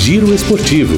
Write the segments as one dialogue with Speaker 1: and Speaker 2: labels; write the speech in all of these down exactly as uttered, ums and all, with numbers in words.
Speaker 1: Giro Esportivo.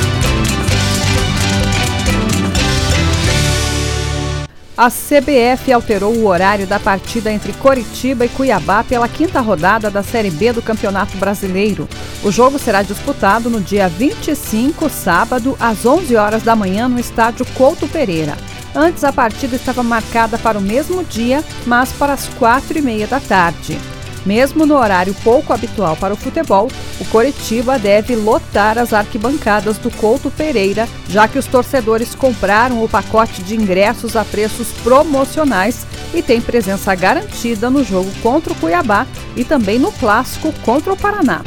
Speaker 2: A C B F alterou o horário da partida entre Coritiba e Cuiabá pela quinta rodada da Série B do Campeonato Brasileiro. O jogo será disputado no dia vinte e cinco, sábado, às onze horas da manhã, no estádio Couto Pereira. Antes, a partida estava marcada para o mesmo dia, mas para as quatro e meia da tarde. Mesmo no horário pouco habitual para o futebol, o Coritiba deve lotar as arquibancadas do Couto Pereira, já que os torcedores compraram o pacote de ingressos a preços promocionais e tem presença garantida no jogo contra o Cuiabá e também no clássico contra o Paraná.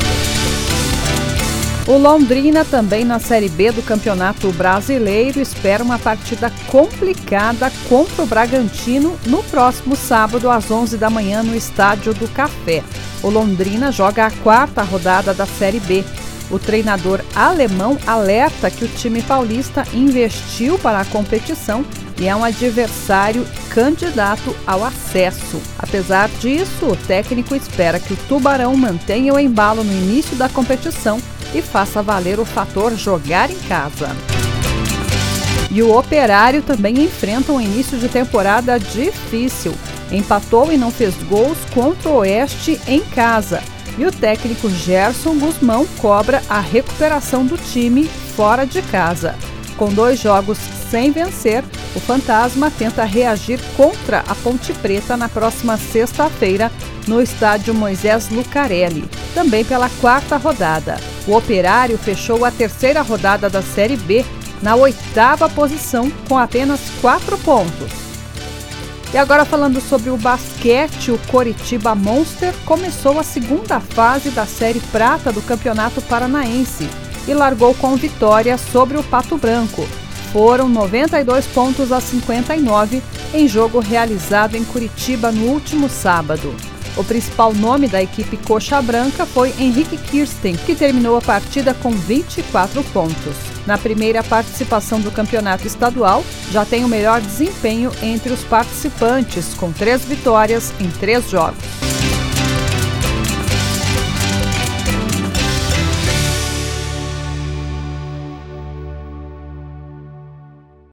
Speaker 2: O Londrina, também na Série B do Campeonato Brasileiro, espera uma partida complicada contra o Bragantino no próximo sábado, às onze da manhã, no Estádio do Café. O Londrina joga a quarta rodada da Série B. O treinador alemão alerta que o time paulista investiu para a competição e é um adversário candidato ao acesso. Apesar disso, o técnico espera que o Tubarão mantenha o embalo no início da competição e faça valer o fator jogar em casa. E o Operário também enfrenta um início de temporada difícil. Empatou e não fez gols contra o Oeste em casa. E o técnico Gerson Gusmão cobra a recuperação do time fora de casa. Com dois jogos sem vencer, o Fantasma tenta reagir contra a Ponte Preta na próxima sexta-feira no estádio Moisés Lucarelli, também pela quarta rodada. O Operário fechou a terceira rodada da Série B na oitava posição com apenas quatro pontos. E agora, falando sobre o basquete, o Coritiba Monster começou a segunda fase da Série Prata do Campeonato Paranaense e largou com vitória sobre o Pato Branco. Foram noventa e dois pontos a cinquenta e nove em jogo realizado em Curitiba no último sábado. O principal nome da equipe Coxa Branca foi Henrique Kirsten, que terminou a partida com vinte e quatro pontos. Na primeira participação do campeonato estadual, já tem o melhor desempenho entre os participantes, com três vitórias em três jogos.